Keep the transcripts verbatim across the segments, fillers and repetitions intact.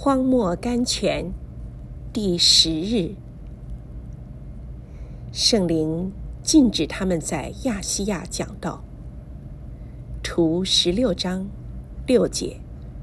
荒漠甘泉第十日，圣灵禁止他们在亚细亚讲道。图十六章六节。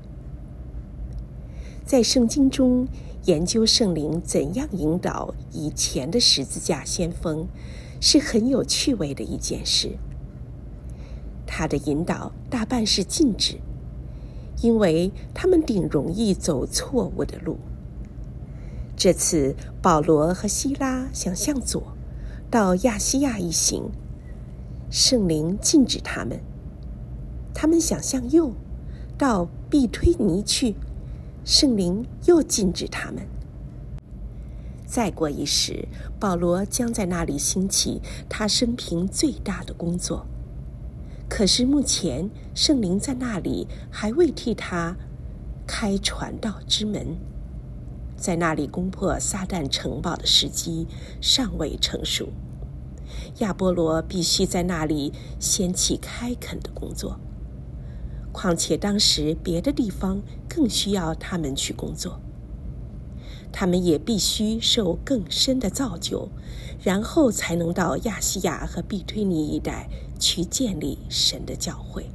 在圣经中研究圣灵怎样引导以前的十字架先锋，是很有趣味的一件事。他的引导大半是禁止，因为他们顶容易走错误的路。这次保罗和希拉想向左到亚细亚一行，圣灵禁止他们；他们想向右到庇推尼去，圣灵又禁止他们。再过一时，保罗将在那里兴起他生平最大的工作。可是目前圣灵在那里还未替他开传道之门，在那里攻破撒旦城堡的时机尚未成熟。亚波罗必须在那里掀起开垦的工作，况且当时别的地方更需要他们去工作。他们也必须受更深的造就，然后才能到亚细亚和庇推尼一带去建立神的教会。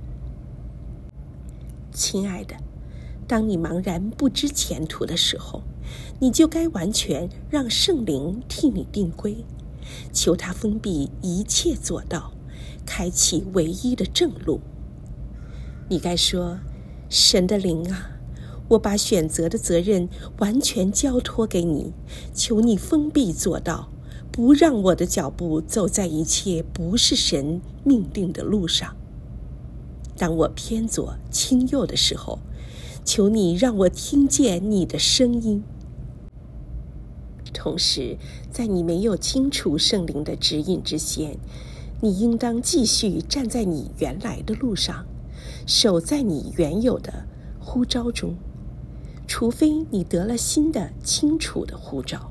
亲爱的，当你茫然不知前途的时候，你就该完全让圣灵替你定规，求他封闭一切左道，开启唯一的正路。你该说，神的灵啊，我把选择的责任完全交托给你，求你封闭左道，不让我的脚步走在一切不是神命定的路上。当我偏左倾右的时候，求你让我听见你的声音。同时，在你没有清楚圣灵的指引之前，你应当继续站在你原来的路上，守在你原有的呼召中，除非你得了新的清楚的呼召。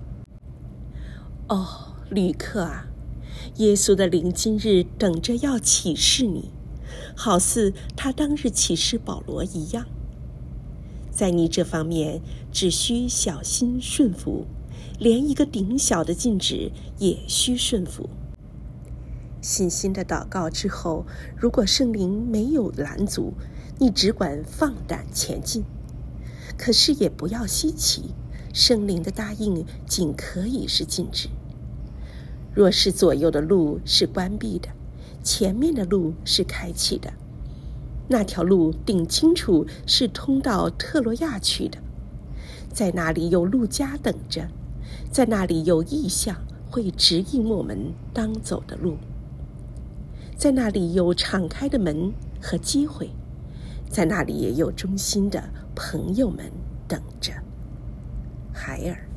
哦，旅客啊，耶稣的灵今日等着要启示你，好似他当日启示保罗一样。在你这方面只需小心顺服，连一个顶小的禁止也需顺服。信心的祷告之后，如果圣灵没有拦阻，你只管放胆前进。可是也不要稀奇，圣灵的答应仅可以是禁止。若是左右的路是关闭的，前面的路是开启的，那条路定清楚是通到特罗亚去的，在那里有路加等着，在那里有异象会指引我们当走的路，在那里有敞开的门和机会，在那里也有忠心的朋友们等着。海尔。